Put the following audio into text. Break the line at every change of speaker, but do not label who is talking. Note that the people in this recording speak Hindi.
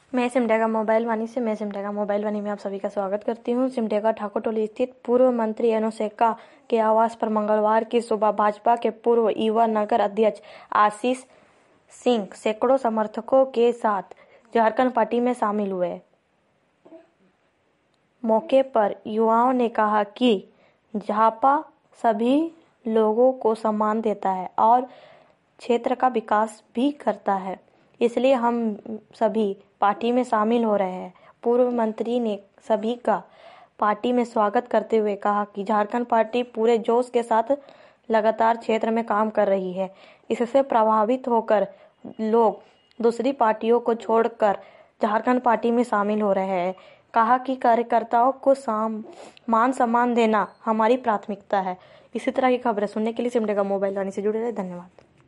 मैं सिमडेगा मोबाइल वाणी में आप सभी का स्वागत करती हूँ। सिमडेगा ठाकुरटोली स्थित पूर्व मंत्री अनुशेखा के आवास पर मंगलवार की सुबह भाजपा के पूर्व युवा नगर अध्यक्ष आशीष सिंह सैकड़ों समर्थकों के साथ झारखंड पार्टी में शामिल हुए। मौके पर युवाओं ने कहा कि झापा सभी लोगों को सम्मान देता है और क्षेत्र का विकास भी करता है, इसलिए हम सभी पार्टी में शामिल हो रहे हैं। पूर्व मंत्री ने सभी का पार्टी में स्वागत करते हुए कहा कि झारखंड पार्टी पूरे जोश के साथ लगातार क्षेत्र में काम कर रही है। इससे प्रभावित होकर लोग दूसरी पार्टियों को छोड़कर झारखंड पार्टी में शामिल हो रहे हैं। कहा कि कार्यकर्ताओं को मान सम्मान देना हमारी प्राथमिकता है। इसी तरह की खबरें सुनने के लिए सिमडेगा मोबाइल वाणी से जुड़े रहे। धन्यवाद।